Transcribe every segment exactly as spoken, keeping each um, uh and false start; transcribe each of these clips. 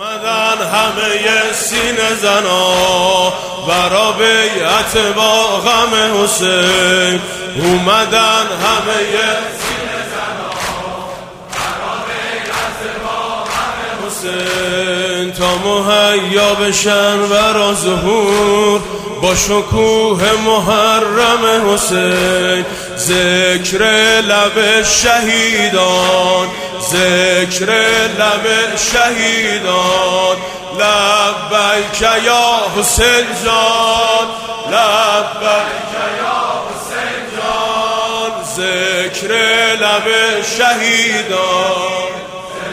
اومدن همه سینه زنا برا بیعت با غم حسین. اومدن همه سینه زنا برا بیعت با غم حسین، تا مهیا بشن برا ظهور با شکوه محرم حسین. ذکر لب شهیدان، ذکر لب شهیدان، لبیک یا حسین جان، لبیک یا حسین جان. ذکر لب شهیدان،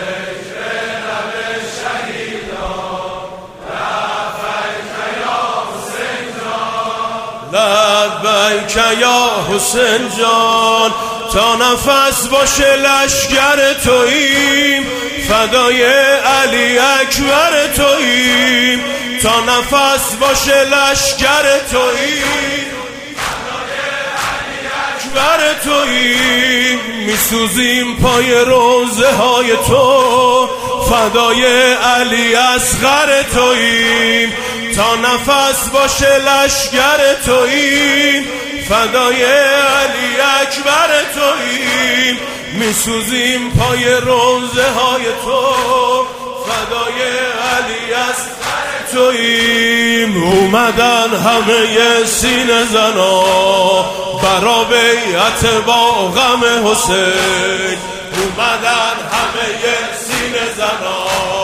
لبیک یا حسین جان. تا نفس باشه لشگر توییم، فدای علی اکبر توییم. تا نفس باشه لشگر توییم، فدای علی اکبر توییم. میسوزیم پای روزه های تو، فدای علی اصغر توییم. تا نفس باشه لشگر توییم، فدای علی اکبر توییم. میسوزیم پای روزه های تو، فدای علی اصغر توییم. اومدن همه سینه زنا برا بیعت با غم حسین. اومدن همه سینه زنا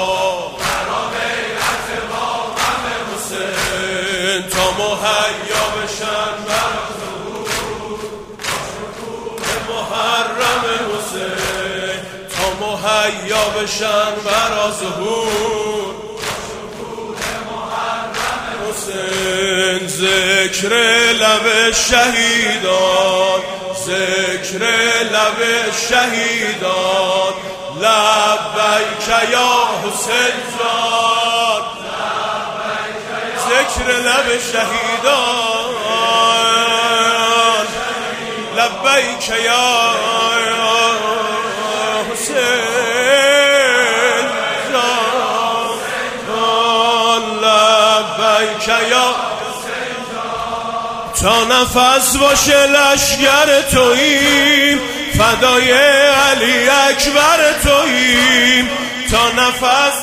تا مهیا بشن برا ظهور محرم حسین. تا مهیا بشن برا ظهور محرم حسین. ذکر لب شهیدان، ذکر لب شهیدان، لبیک یا حسین جان، ذکر لب شهیدان، لبیک یا حسین جان، لبیک یا حسین جان. تا نفس باشه لشگر توییم، فدای علی اکبر توییم. تا نفس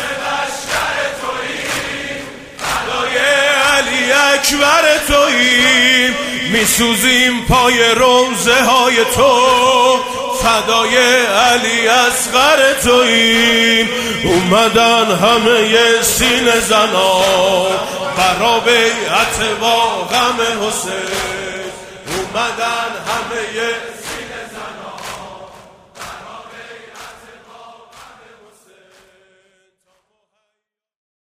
علی اکبر توییم. میسوزیم پای روزه های تو، فدای علی اصغر توییم. اومدن همه سینه زنا برا بیعت با غم حسین. اومدن همه